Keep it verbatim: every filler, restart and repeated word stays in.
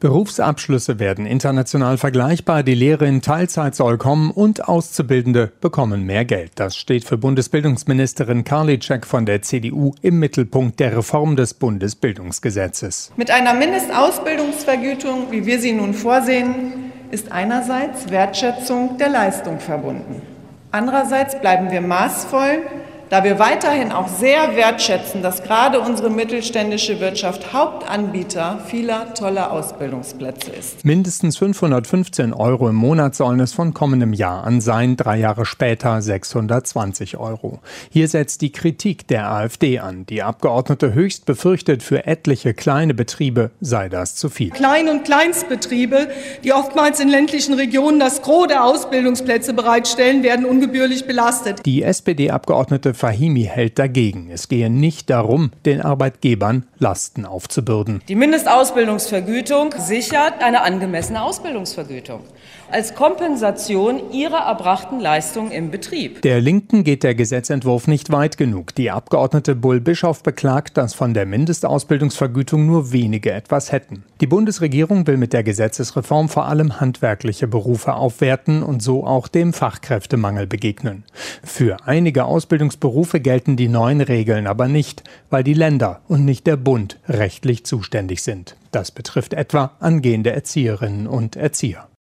Berufsabschlüsse werden international vergleichbar, die Lehre in Teilzeit soll kommen und Auszubildende bekommen mehr Geld. Das steht für Bundesbildungsministerin Karliczek von der C D U im Mittelpunkt der Reform des Bundesbildungsgesetzes. Mit einer Mindestausbildungsvergütung, wie wir sie nun vorsehen, ist einerseits Wertschätzung der Leistung verbunden. Andererseits bleiben wir maßvoll, da wir weiterhin auch sehr wertschätzen, dass gerade unsere mittelständische Wirtschaft Hauptanbieter vieler toller Ausbildungsplätze ist. Mindestens fünfhundertfünfzehn Euro im Monat sollen es von kommendem Jahr an sein, drei Jahre später sechshundertzwanzig Euro. Hier setzt die Kritik der AfD an. Die Abgeordnete Höchst befürchtet, für etliche kleine Betriebe sei das zu viel. Klein- und Kleinstbetriebe, die oftmals in ländlichen Regionen das Gros der Ausbildungsplätze bereitstellen, werden ungebührlich belastet. Die S P D-Abgeordnete Fahimi hält dagegen. Es gehe nicht darum, den Arbeitgebern Lasten aufzubürden. Die Mindestausbildungsvergütung sichert eine angemessene Ausbildungsvergütung als Kompensation ihrer erbrachten Leistung im Betrieb. Der Linken geht der Gesetzentwurf nicht weit genug. Die Abgeordnete Bull-Bischoff beklagt, dass von der Mindestausbildungsvergütung nur wenige etwas hätten. Die Bundesregierung will mit der Gesetzesreform vor allem handwerkliche Berufe aufwerten und so auch dem Fachkräftemangel begegnen. Für einige Ausbildungsberufe gelten die neuen Regeln aber nicht, weil die Länder und nicht der Bund rechtlich zuständig sind. Das betrifft etwa angehende Erzieherinnen und Erzieher.